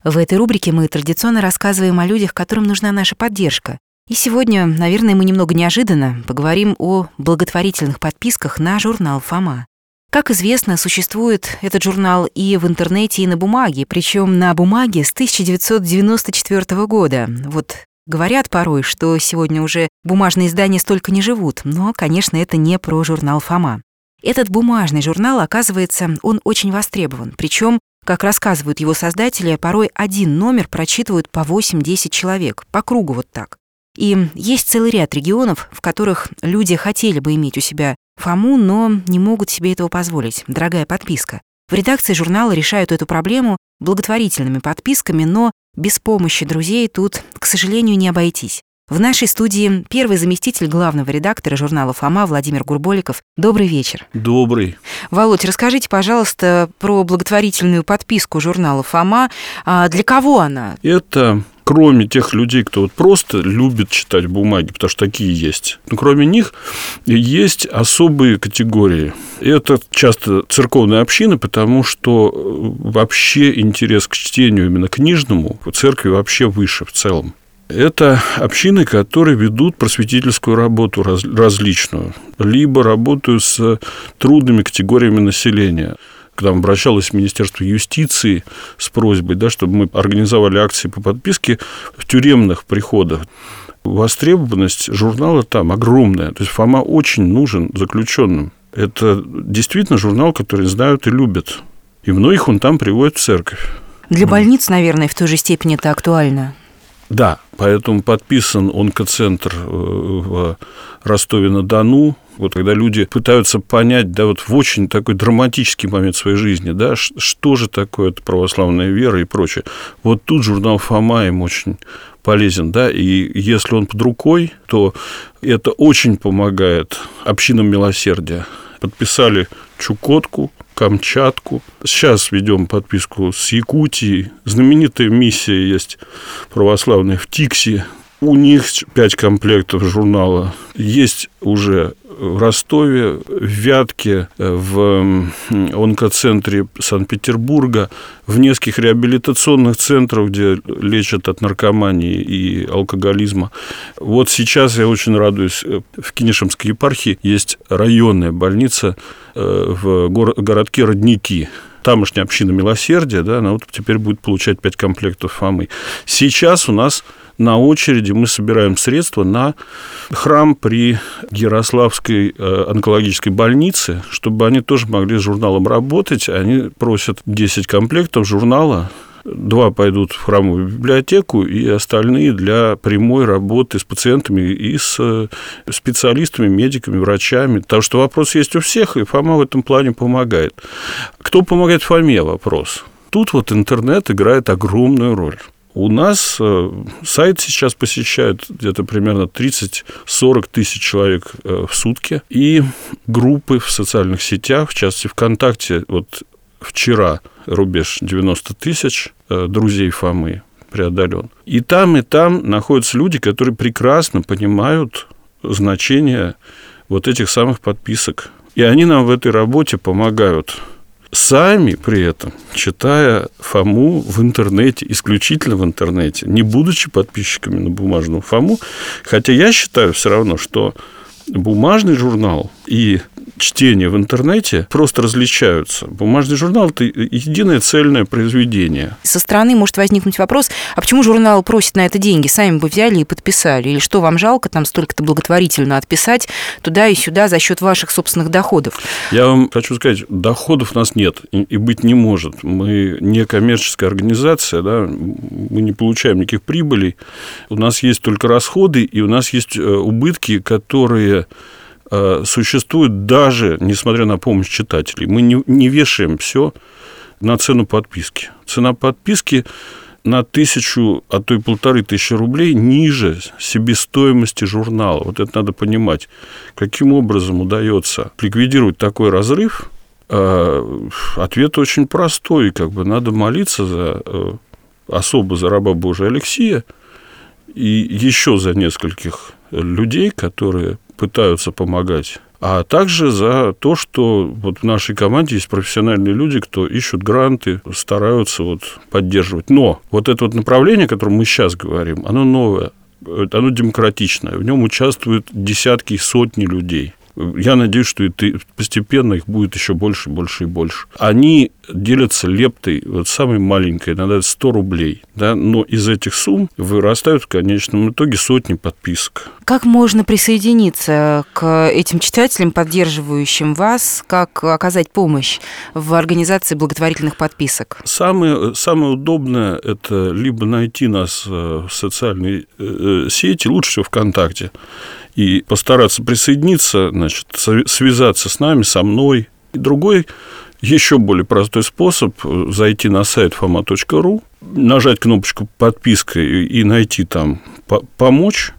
В этой рубрике мы традиционно рассказываем о людях, которым нужна наша поддержка. И сегодня, наверное, мы немного неожиданно поговорим о благотворительных подписках на журнал «Фома». Как известно, существует этот журнал и в интернете, и на бумаге, причем на бумаге с 1994 года. Вот говорят порой, что сегодня уже бумажные издания столько не живут, но, конечно, это не про журнал «Фома». Этот бумажный журнал, оказывается, он очень востребован, причем, как рассказывают его создатели, порой один номер прочитывают по 8-10 человек, по кругу вот так. И есть целый ряд регионов, в которых люди хотели бы иметь у себя «Фому», но не могут себе этого позволить. Дорогая подписка. В редакции журнала решают эту проблему благотворительными подписками, но без помощи друзей тут, к сожалению, не обойтись. В нашей студии первый заместитель главного редактора журнала «Фома» Владимир Гурболиков. Добрый вечер. Добрый. Володь, расскажите, пожалуйста, про благотворительную подписку журнала «Фома». Для кого она? Это кроме тех людей, кто вот просто любит читать бумаги, потому что такие есть, но кроме них есть особые категории. Это часто церковные общины, потому что вообще интерес к чтению именно книжному в церкви вообще выше в целом. Это общины, которые ведут просветительскую работу различную, либо работают с трудными категориями населения. К нам обращалось Министерство юстиции с просьбой, чтобы мы организовали акции по подписке в тюремных приходах. Востребованность журнала там огромная. То есть «Фома» очень нужен заключенным. Это действительно журнал, который знают и любят. И многих он там приводит в церковь. Для больниц, наверное, в той же степени это актуально. Да, поэтому подписан онкоцентр в Ростове-на-Дону. Вот когда люди пытаются понять, вот в очень такой драматический момент своей жизни, что же такое это православная вера и прочее. Вот тут журнал «Фома» им очень полезен, и если он под рукой, то это очень помогает общинам милосердия. Подписали Чукотку, Камчатку. Сейчас ведем подписку с Якутией. Знаменитая миссия есть православная в Тикси. У них 5 комплектов журнала. Есть уже в Ростове, в Вятке, в онкоцентре Санкт-Петербурга, в нескольких реабилитационных центрах, где лечат от наркомании и алкоголизма. Вот сейчас я очень радуюсь, в Кинешемской епархии есть районная больница в городке Родники. Тамошняя община милосердия, она вот теперь будет получать 5 комплектов «Фомы». Сейчас у нас на очереди мы собираем средства на храм при Ярославской онкологической больнице, чтобы они тоже могли с журналом работать. Они просят 10 комплектов журнала. 2 пойдут в храмовую библиотеку, и остальные для прямой работы с пациентами и с специалистами, медиками, врачами. Потому что вопрос есть у всех, и «Фома» в этом плане помогает. Кто помогает «Фоме» – вопрос. Тут вот интернет играет огромную роль. У нас сайт сейчас посещают где-то примерно 30-40 тысяч человек в сутки. И группы в социальных сетях, в частности, ВКонтакте, вот вчера рубеж 90 тысяч друзей «Фомы» преодолен. И там находятся люди, которые прекрасно понимают значение вот этих самых подписок. И они нам в этой работе помогают. Сами при этом, читая «Фому» в интернете, исключительно в интернете, не будучи подписчиками на бумажную «Фому», хотя я считаю все равно, что бумажный журнал и чтение в интернете просто различаются. Бумажный журнал – это единое цельное произведение. Со стороны может возникнуть вопрос, а почему журнал просит на это деньги? Сами бы взяли и подписали. Или что, вам жалко там столько-то благотворительно отписать туда и сюда за счет ваших собственных доходов? Я вам хочу сказать, доходов у нас нет и быть не может. Мы не коммерческая организация, мы не получаем никаких прибылей. У нас есть только расходы, и у нас есть убытки, которые существуют даже несмотря на помощь читателей. Мы не вешаем все на цену подписки. Цена подписки на 1000, а то и 1500 рублей ниже себестоимости журнала. Вот это надо понимать. Каким образом удается ликвидировать такой разрыв? Ответ очень простой. Надо молиться особо за раба Божия Алексия и еще за нескольких людей, которые пытаются помогать а также за то, что вот в нашей команде есть профессиональные люди, кто ищут гранты, стараются вот поддерживать. Но вот это вот направление, о котором мы сейчас говорим, оно новое, оно демократичное, в нем участвуют десятки и сотни людей. Я надеюсь, что постепенно их будет еще больше, больше и больше. Они делятся лептой, вот самой маленькой, иногда 100 рублей, да, но из этих сумм вырастают в конечном итоге сотни подписок. Как можно присоединиться к этим читателям, поддерживающим вас, как оказать помощь в организации благотворительных подписок? Самое удобное – это либо найти нас в социальной сети, лучше всего ВКонтакте, и постараться присоединиться, значит, связаться с нами, со мной. И другой, еще более простой способ – зайти на сайт foma.ru, нажать кнопочку «Подписка» и найти там «Помочь»,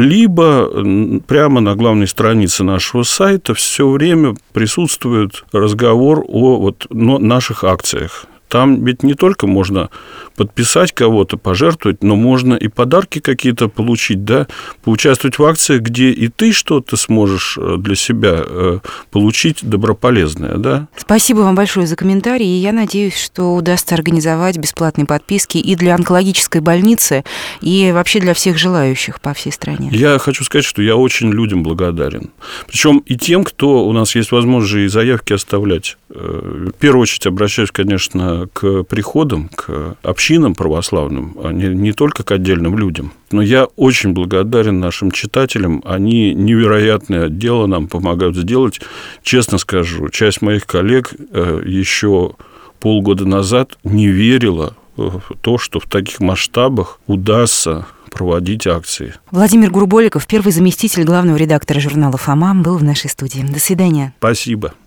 либо прямо на главной странице нашего сайта все время присутствует разговор о наших акциях. Там ведь не только можно подписать кого-то, пожертвовать, но можно и подарки какие-то получить, да, поучаствовать в акциях, где и ты что-то сможешь для себя получить доброполезное, да. Спасибо вам большое за комментарии, и я надеюсь, что удастся организовать бесплатные подписки и для онкологической больницы, и вообще для всех желающих по всей стране. Я хочу сказать, что я очень людям благодарен. Причем и тем, кто у нас есть возможность и заявки оставлять. В первую очередь обращаюсь, конечно, к приходам, к общинам православным, а не только к отдельным людям. Но я очень благодарен нашим читателям. Они невероятное дело нам помогают сделать. Честно скажу, часть моих коллег еще полгода назад не верила в то, что в таких масштабах удастся проводить акции. Владимир Гурболиков, первый заместитель главного редактора журнала «Фома», был в нашей студии. До свидания. Спасибо.